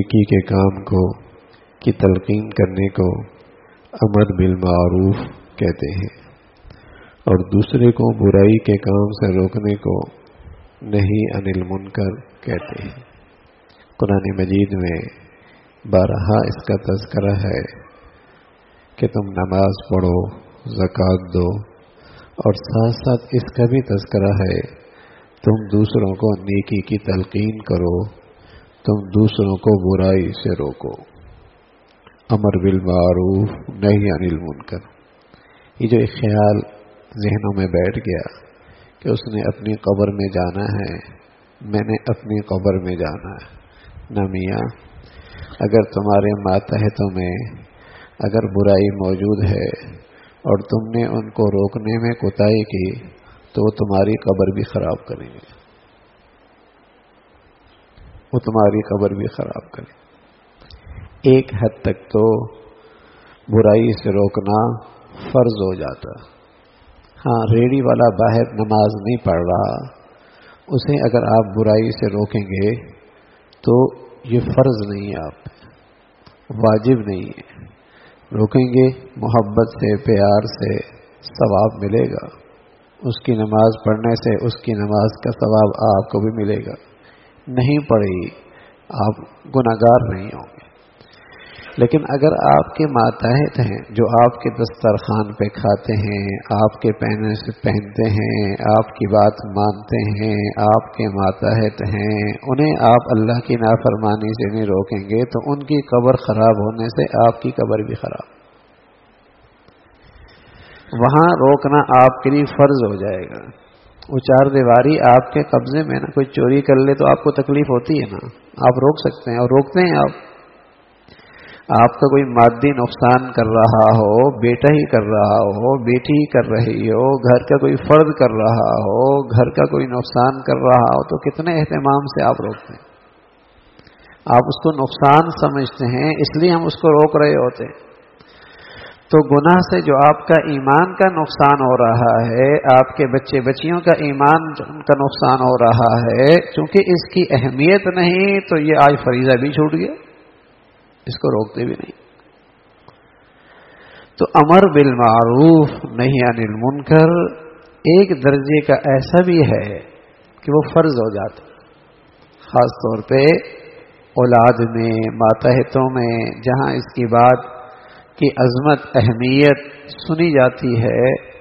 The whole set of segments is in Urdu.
نیکی کے کام کی تلقین کرنے کو امر بالمعروف کہتے ہیں، اور دوسرے کو برائی کے کام سے روکنے کو نہی عن المنکر کہتے ہیں۔ قرآن مجید میں بارہا اس کا تذکرہ ہے کہ تم نماز پڑھو، زکوٰۃ دو، اور ساتھ ساتھ اس کا بھی تذکرہ ہے تم دوسروں کو نیکی کی تلقین کرو، تم دوسروں کو برائی سے روکو۔ امر بالمعروف نہی عن المنکر۔ یہ جو ایک خیال ذہنوں میں بیٹھ گیا کہ اس نے اپنی قبر میں جانا ہے، میں نے اپنی قبر میں جانا ہے، نہ میاں، اگر تمہارے ماتحتوں میں اگر برائی موجود ہے اور تم نے ان کو روکنے میں کوتاہی کی تو وہ تمہاری قبر بھی خراب کریں گے، وہ تمہاری قبر بھی خراب کریں گے۔ ایک حد تک تو برائی سے روکنا فرض ہو جاتا۔ ہاں، ریڑھی والا باہر نماز نہیں پڑھ رہا، اسے اگر آپ برائی سے روکیں گے تو یہ فرض نہیں ہے، آپ پہ واجب نہیں ہے۔ روکیں گے محبت سے، پیار سے، ثواب ملے گا، اس کی نماز پڑھنے سے اس کی نماز کا ثواب آپ کو بھی ملے گا۔ نہیں پڑھی آپ گناہگار نہیں ہوں گے۔ لیکن اگر آپ کے ماتحت ہیں جو آپ کے دسترخوان پہ کھاتے ہیں، آپ کے پہننے سے پہنتے ہیں، آپ کی بات مانتے ہیں، آپ کے ماتحت ہیں، انہیں آپ اللہ کی نافرمانی سے نہیں روکیں گے تو ان کی قبر خراب ہونے سے آپ کی قبر بھی خراب، وہاں روکنا آپ کے لیے فرض ہو جائے گا۔ وہ چار دیواری آپ کے قبضے میں نا، کوئی چوری کر لے تو آپ کو تکلیف ہوتی ہے نا، آپ روک سکتے ہیں اور روکتے ہیں۔ آپ کا کوئی مادی نقصان کر رہا ہو، بیٹا ہی کر رہا ہو، بیٹی ہی کر رہی ہو، گھر کا کوئی فرد کر رہا ہو، گھر کا کوئی نقصان کر رہا ہو، تو کتنے اہتمام سے آپ روکتے ہیں۔ آپ اس کو نقصان سمجھتے ہیں، اس لیے ہم اس کو روک رہے ہوتے ہیں۔ تو گناہ سے جو آپ کا ایمان کا نقصان ہو رہا ہے، آپ کے بچے بچیوں کا ایمان کا نقصان ہو رہا ہے، چونکہ اس کی اہمیت نہیں تو یہ آج فریضہ بھی چھوٹ گیا، اس کو روکتے بھی نہیں۔ تو امر بالمعروف نہی عن المنکر ایک درجے کا ایسا بھی ہے کہ وہ فرض ہو جاتا، خاص طور پہ اولاد میں، ماتحتوں میں، جہاں اس کی بات کی عظمت، اہمیت سنی جاتی ہے،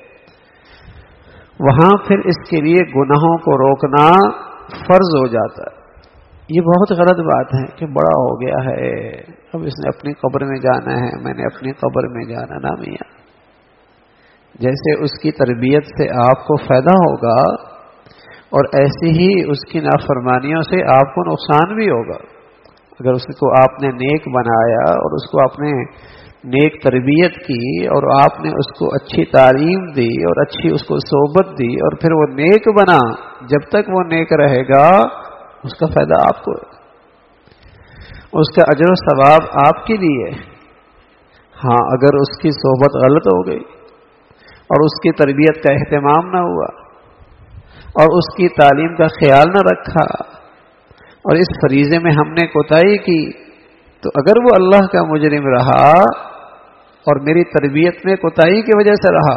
وہاں پھر اس کے لیے گناہوں کو روکنا فرض ہو جاتا ہے۔ یہ بہت غلط بات ہے کہ بڑا ہو گیا ہے، اب اس نے اپنی قبر میں جانا ہے، میں نے اپنی قبر میں جانا، نا میاں۔ جیسے اس کی تربیت سے آپ کو فائدہ ہوگا اور ایسے ہی اس کی نافرمانیوں سے آپ کو نقصان بھی ہوگا۔ اگر اس کو آپ نے نیک بنایا اور اس کو آپ نے نیک تربیت کی اور آپ نے اس کو اچھی تعلیم دی اور اچھی اس کو صحبت دی اور پھر وہ نیک بنا، جب تک وہ نیک رہے گا اس کا فائدہ آپ کو ہے، اس کا اجر و ثواب آپ کے لیے۔ ہاں، اگر اس کی صحبت غلط ہو گئی اور اس کی تربیت کا اہتمام نہ ہوا اور اس کی تعلیم کا خیال نہ رکھا اور اس فریضے میں ہم نے کوتاہی کی، تو اگر وہ اللہ کا مجرم رہا اور میری تربیت میں کوتاہی کی وجہ سے رہا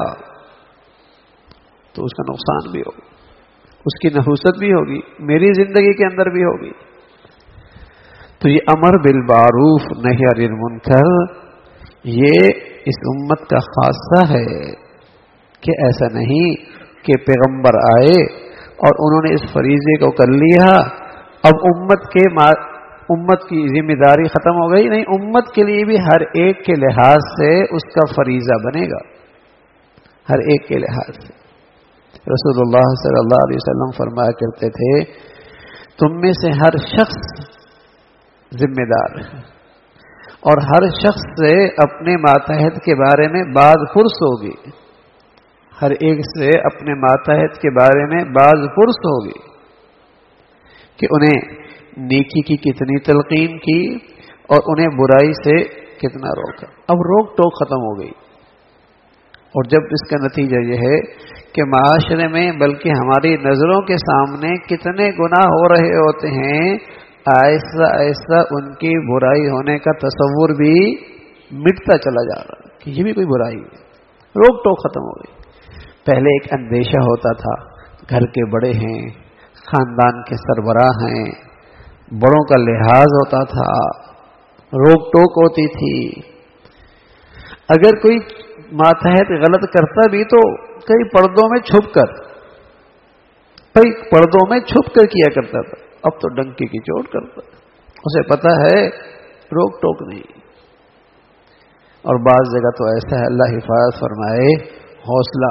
تو اس کا نقصان بھی ہوگا، اس کی نحوست بھی ہوگی، میری زندگی کے اندر بھی ہوگی۔ تو یہ امر بالمعروف نہی عن المنکر یہ اس امت کا خاصہ ہے کہ ایسا نہیں کہ پیغمبر آئے اور انہوں نے اس فریضے کو کر لیا، اب امت کی ذمہ داری ختم ہو گئی، نہیں، امت کے لیے بھی ہر ایک کے لحاظ سے اس کا فریضہ بنے گا، ہر ایک کے لحاظ سے۔ رسول اللہ صلی اللہ علیہ وسلم فرمایا کرتے تھے تم میں سے ہر شخص ذمہ دار ہے اور ہر شخص سے اپنے ماتحت کے بارے میں باز پرس ہوگی، ہر ایک سے اپنے ماتحت کے بارے میں باز پرس ہوگی کہ انہیں نیکی کی کتنی تلقین کی اور انہیں برائی سے کتنا روکا۔ اب روک ٹوک ختم ہو گئی، اور جب اس کا نتیجہ یہ ہے کہ معاشرے میں بلکہ ہماری نظروں کے سامنے کتنے گناہ ہو رہے ہوتے ہیں، آہستہ آہستہ ان کی برائی ہونے کا تصور بھی مٹتا چلا جا رہا کہ یہ بھی کوئی برائی ہے. روک ٹوک ختم ہو گئی. پہلے ایک اندیشہ ہوتا تھا، گھر کے بڑے ہیں، خاندان کے سربراہ ہیں، بڑوں کا لحاظ ہوتا تھا، روک ٹوک ہوتی تھی. اگر کوئی ماتحت غلط کرتا بھی تو کئی پردوں میں چھپ کر کیا کرتا تھا. اب تو ڈنکی کی چوٹ کرتا ہے، اسے پتا ہے روک ٹوک نہیں. اور بعض جگہ تو ایسا ہے، اللہ حفاظت فرمائے، حوصلہ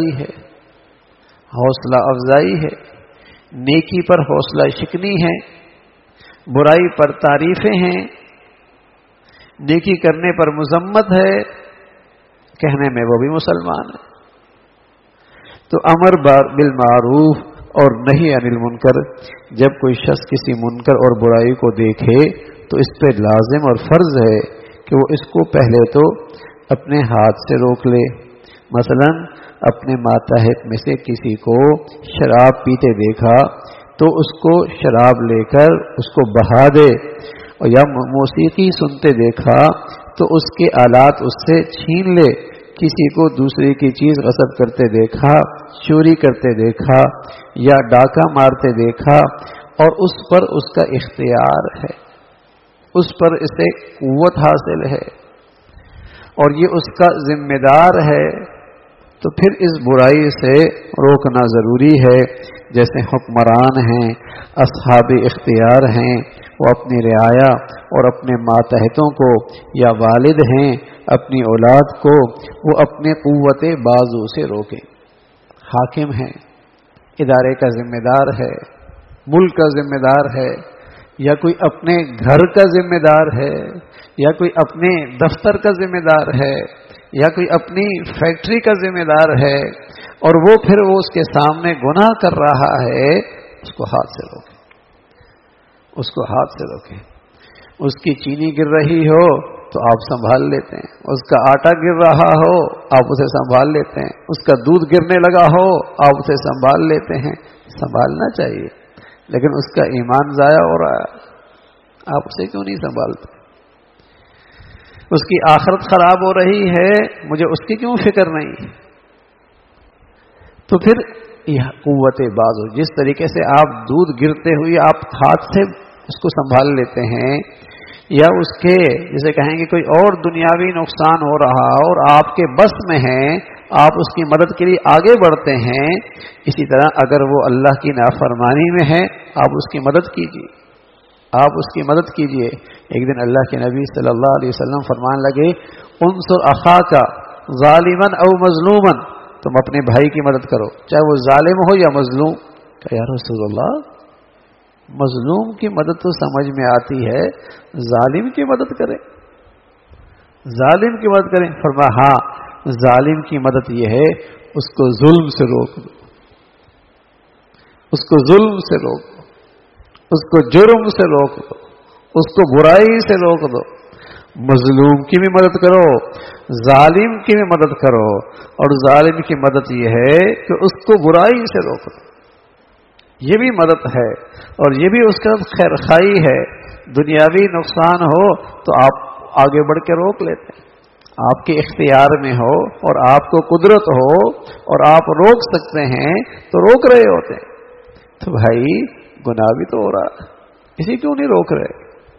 افزائی ہے، نیکی پر حوصلہ شکنی ہے، برائی پر تعریفیں ہیں، نیکی کرنے پر مذمت ہے، کہنے میں وہ بھی مسلمان ہے. تو امر بالمعروف اور نہی عن المنکر، جب کوئی شخص کسی منکر اور برائی کو دیکھے تو اس پہ لازم اور فرض ہے کہ وہ اس کو پہلے تو اپنے ہاتھ سے روک لے. مثلا اپنے ماتحت میں سے کسی کو شراب پیتے دیکھا تو اس کو شراب لے کر اس کو بہا دے، اور یا موسیقی سنتے دیکھا تو اس کے آلات اس سے چھین لے. کسی کو دوسرے کی چیز غصب کرتے دیکھا، چوری کرتے دیکھا یا ڈاکہ مارتے دیکھا اور اس پر اس کا اختیار ہے، اس پر اسے قوت حاصل ہے اور یہ اس کا ذمہ دار ہے، تو پھر اس برائی سے روکنا ضروری ہے. جیسے حکمران ہیں، اصحاب اختیار ہیں، وہ اپنی رعایا اور اپنے ماتحتوں کو، یا والد ہیں اپنی اولاد کو، وہ اپنے قوت بازو سے روکیں. حاکم ہیں، ادارے کا ذمہ دار ہے، ملک کا ذمہ دار ہے، یا کوئی اپنے گھر کا ذمہ دار ہے، یا کوئی اپنے دفتر کا ذمہ دار ہے، یا کوئی اپنی فیکٹری کا ذمہ دار ہے، اور وہ پھر وہ اس کے سامنے گناہ کر رہا ہے، اس کو ہاتھ سے روکیں. اس کی چینی گر رہی ہو تو آپ سنبھال لیتے ہیں، اس کا آٹا گر رہا ہو آپ اسے سنبھال لیتے ہیں، اس کا دودھ گرنے لگا ہو آپ اسے سنبھال لیتے ہیں. سنبھالنا چاہیے، لیکن اس کا ایمان ضائع ہو رہا ہے، آپ اسے کیوں نہیں سنبھالتے؟ اس کی آخرت خراب ہو رہی ہے، مجھے اس کی کیوں فکر نہیں؟ تو پھر قوت بازو، جس طریقے سے آپ دودھ گرتے ہوئے آپ ہاتھ سے اس کو سنبھال لیتے ہیں، یا اس کے جسے کہیں گے کوئی اور دنیاوی نقصان ہو رہا اور آپ کے بس میں ہے، آپ اس کی مدد کے لیے آگے بڑھتے ہیں، اسی طرح اگر وہ اللہ کی نافرمانی میں ہے آپ اس کی مدد کیجیے. ایک دن اللہ کے نبی صلی اللہ علیہ وسلم فرمان لگے، انصر اخاک ظالما او مظلوما، تم اپنے بھائی کی مدد کرو چاہے وہ ظالم ہو یا مظلوم. کہ یا رسول اللہ، مظلوم کی مدد تو سمجھ میں آتی ہے، ظالم کی مدد کریں. فرمایا ہاں، ظالم کی مدد یہ ہے اس کو ظلم سے روک دو، اس کو جرم سے روک دو، اس کو برائی سے روک دو. مظلوم کی بھی مدد کرو، ظالم کی بھی مدد کرو، اور ظالم کی مدد یہ ہے کہ اس کو برائی سے روک دو. یہ بھی مدد ہے اور یہ بھی اس کا خیر خواہی ہے. دنیاوی نقصان ہو تو آپ آگے بڑھ کے روک لیتے ہیں، آپ کے اختیار میں ہو اور آپ کو قدرت ہو اور آپ روک سکتے ہیں تو روک رہے ہوتے ہیں. تو بھائی گناہ بھی تو ہو رہا ہے، اسی کیوں نہیں روک رہے؟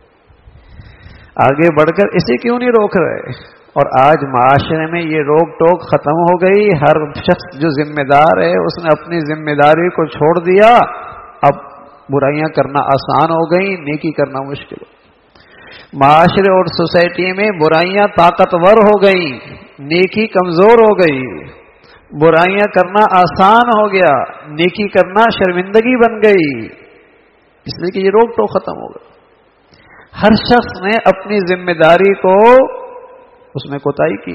آگے بڑھ کر اسے کیوں نہیں روک رہے؟ اور آج معاشرے میں یہ روک ٹوک ختم ہو گئی. ہر شخص جو ذمہ دار ہے اس نے اپنی ذمہ داری کو چھوڑ دیا. اب برائیاں کرنا آسان ہو گئی، نیکی کرنا مشکل ہو. معاشرے اور سوسائٹی میں برائیاں طاقتور ہو گئی، نیکی کمزور ہو گئی. برائیاں کرنا آسان ہو گیا، نیکی کرنا شرمندگی بن گئی، اس لیے کہ یہ روک ٹوک ختم ہو گئی. ہر شخص نے اپنی ذمہ داری کو اس میں کوتاہی کی.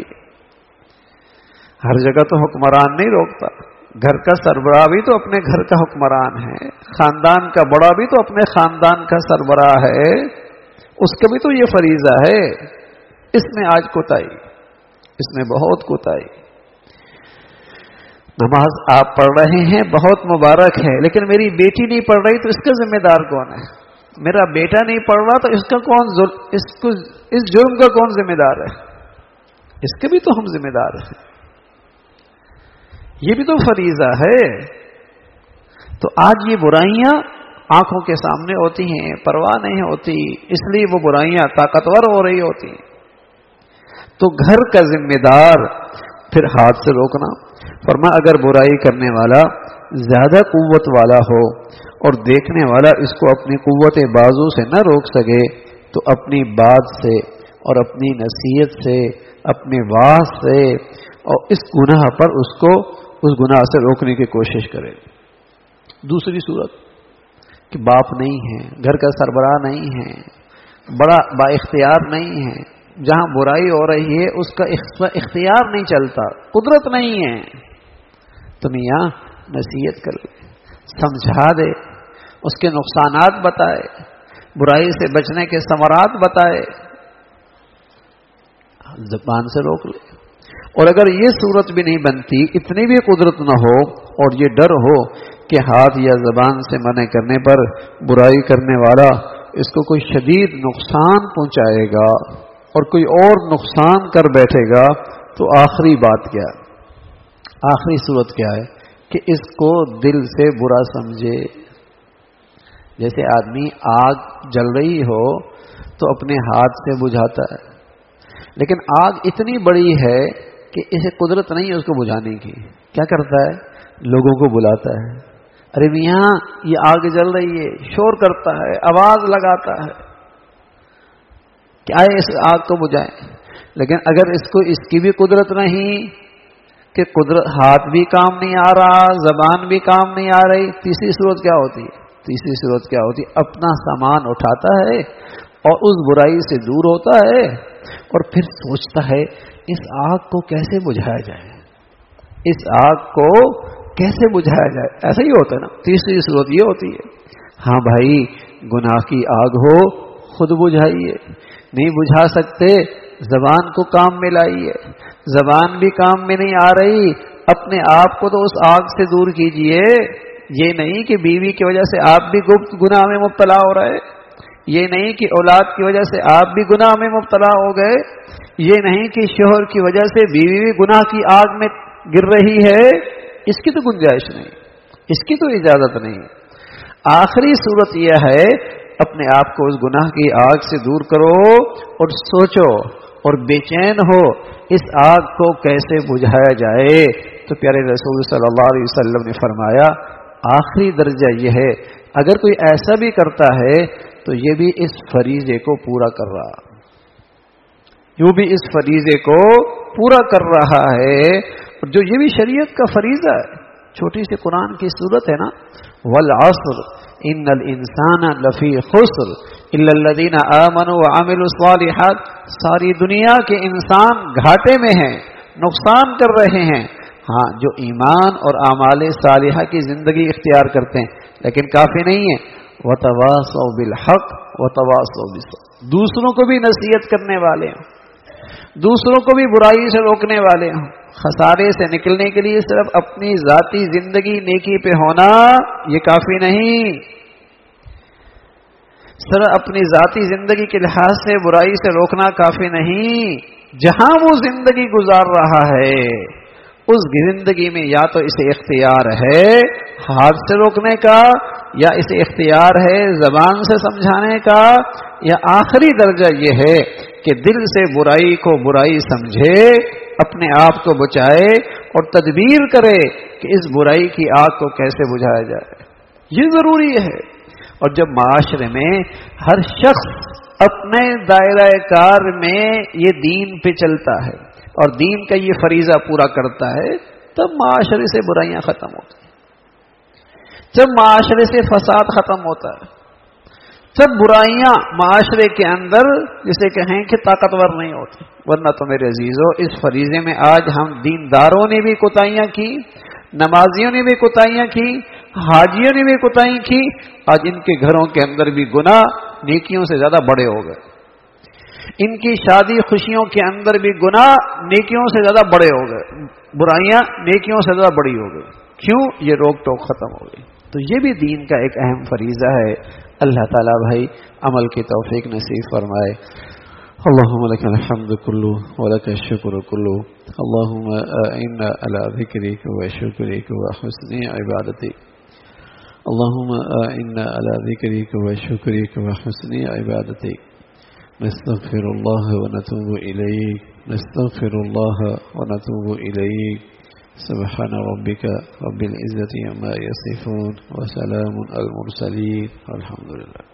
ہر جگہ تو حکمران نہیں روکتا، گھر کا سربراہ بھی تو اپنے گھر کا حکمران ہے، خاندان کا بڑا بھی تو اپنے خاندان کا سربراہ ہے، اس کا بھی تو یہ فریضہ ہے. اس میں آج کوتاہی، اس میں بہت کوتاہی. نماز آپ پڑھ رہے ہیں بہت مبارک ہے، لیکن میری بیٹی نہیں پڑھ رہی تو اس کا ذمہ دار کون ہے؟ میرا بیٹا نہیں پڑھ رہا تو اس جرم کا کون ذمہ دار ہے؟ اس کے بھی تو ہم ذمہ دار ہیں، یہ بھی تو فریضہ ہے۔ تو آج یہ برائیاں آنکھوں کے سامنے ہوتی ہیں، پرواہ نہیں ہوتی، اس لیے وہ برائیاں طاقتور ہو رہی ہوتی ہیں۔ تو گھر کا ذمہ دار پھر ہاتھ سے روکنا۔ فرمایا اگر برائی کرنے والا زیادہ قوت والا ہو اور دیکھنے والا اس کو اپنی قوت بازو سے نہ روک سکے تو اپنی بات سے اور اپنی نصیحت سے، اپنے واعظ سے اور اس گناہ پر اس کو اس گناہ سے روکنے کی کوشش کرے۔ دوسری صورت کہ باپ نہیں ہے، گھر کا سربراہ نہیں ہے، بڑا با اختیار نہیں ہے، جہاں برائی ہو رہی ہے اس کا اختیار نہیں چلتا، قدرت نہیں ہے، تو میاں نصیحت کر لے، سمجھا دے، اس کے نقصانات بتائے، برائی سے بچنے کے ثمرات بتائے، زبان سے روک لے۔ اور اگر یہ صورت بھی نہیں بنتی، اتنی بھی قدرت نہ ہو اور یہ ڈر ہو کہ ہاتھ یا زبان سے منع کرنے پر برائی کرنے والا اس کو کوئی شدید نقصان پہنچائے گا اور کوئی اور نقصان کر بیٹھے گا، تو آخری بات کیا ہے؟ آخری صورت کیا ہے کہ اس کو دل سے برا سمجھے۔ جیسے آدمی آگ جل رہی ہو تو اپنے ہاتھ سے بجھاتا ہے، لیکن آگ اتنی بڑی ہے کہ اسے قدرت نہیں ہے اس کو بجھانے کی، کیا کرتا ہے؟ لوگوں کو بلاتا ہے، ارے میاں یہ آگ جل رہی ہے، شور کرتا ہے، آواز لگاتا ہے کہ آئے اس آگ کو بجھائیں۔ لیکن اگر اس کو اس کی بھی قدرت نہیں کہ قدرت، ہاتھ بھی کام نہیں آ رہا، زبان بھی کام نہیں آ رہی، تیسری صورت کیا ہوتی ہے؟ تیسری صورت کیا ہوتی ہے؟ اپنا سامان اٹھاتا ہے اور اس برائی سے دور ہوتا ہے اور پھر سوچتا ہے اس آگ کو کیسے بجھایا جائے، اس آگ کو کیسے بجھایا جائے۔ ایسا ہی ہوتا ہے نا۔ تیسری صورت یہ ہوتی ہے، ہاں بھائی گناہ کی آگ ہو خود بجھائیے، نہیں بجھا سکتے زبان کو کام میں لائیے، زبان بھی کام میں نہیں آ رہی، اپنے آپ کو تو اس آگ سے دور کیجئے۔ یہ نہیں کہ بیوی کی وجہ سے آپ بھی گناہ میں مبتلا ہو رہے، یہ نہیں کہ اولاد کی وجہ سے آپ بھی گناہ میں مبتلا ہو گئے، یہ نہیں کہ شوہر کی وجہ سے بیوی بھی گناہ کی آگ میں گر رہی ہے، اس کی تو گنجائش نہیں، اس کی تو اجازت نہیں۔ آخری صورت یہ ہے اپنے آپ کو اس گناہ کی آگ سے دور کرو اور سوچو اور بے چین ہو اس آگ کو کیسے بجھایا جائے۔ تو پیارے رسول صلی اللہ علیہ وسلم نے فرمایا آخری درجہ یہ ہے، اگر کوئی ایسا بھی کرتا ہے تو یہ بھی اس فریضے کو پورا کر رہا، یوں بھی اس فریضے کو پورا کر رہا ہے، جو یہ بھی شریعت کا فریضہ ہے۔ چھوٹی سی قرآن کی صورت ہے نا، والعصر ان الانسان لفی خسر الا الذین آمنوا وعملوا الصالحات، ساری دنیا کے انسان گھاٹے میں ہیں، نقصان کر رہے ہیں، ہاں جو ایمان اور اعمال صالحہ کی زندگی اختیار کرتے ہیں، لیکن کافی نہیں ہے۔ وتواصوا بالحق وتواصوا بالصبر، دوسروں کو بھی نصیحت کرنے والے ہوں، دوسروں کو بھی برائی سے روکنے والے ہوں۔ خسارے سے نکلنے کے لیے صرف اپنی ذاتی زندگی نیکی پہ ہونا یہ کافی نہیں، صرف اپنی ذاتی زندگی کے لحاظ سے برائی سے روکنا کافی نہیں، جہاں وہ زندگی گزار رہا ہے اس زندگی میں یا تو اسے اختیار ہے ہاتھ سے روکنے کا، یا اسے اختیار ہے زبان سے سمجھانے کا، یا آخری درجہ یہ ہے کہ دل سے برائی کو برائی سمجھے، اپنے آپ کو بچائے اور تدبیر کرے کہ اس برائی کی آگ کو کیسے بجھایا جائے۔ یہ ضروری ہے۔ اور جب معاشرے میں ہر شخص اپنے دائرہ کار میں یہ دین پہ چلتا ہے اور دین کا یہ فریضہ پورا کرتا ہے، تب معاشرے سے برائیاں ختم ہوتی ہیں، جب معاشرے سے فساد ختم ہوتا ہے، جب برائیاں معاشرے کے اندر جسے کہیں کہ طاقتور نہیں ہوتی۔ ورنہ تو میرے عزیزو اس فریضے میں آج ہم دینداروں نے بھی کوتاہیاں کی، نمازیوں نے بھی کوتاہیاں کی، حاجیوں نے بھی کوتاہی کی، آج ان کے گھروں کے اندر بھی گناہ نیکیوں سے زیادہ بڑے ہو گئے، ان کی شادی خوشیوں کے اندر بھی گناہ نیکیوں سے زیادہ بڑے ہو گئے، برائیاں نیکیوں سے زیادہ بڑی ہو گئی۔ کیوں؟ یہ روک ٹوک ختم ہو گئی۔ تو یہ بھی دین کا ایک اہم فریضہ ہے. اللہ تعالیٰ بھائی عمل کی توفیق نصیب فرمائے. اللهم لك الحمد كله ولك الشكر كله. اللهم إنا على ذكرك وشكرك وحسن عبادتك. اللهم إنا على ذكرك وشكرك وحسن عبادتك. نستغفر الله ونتوب إليك. نستغفر الله ونتوب إليك. سبحان ربك رب العزة عما يصفون وسلام على المرسلين والحمد لله.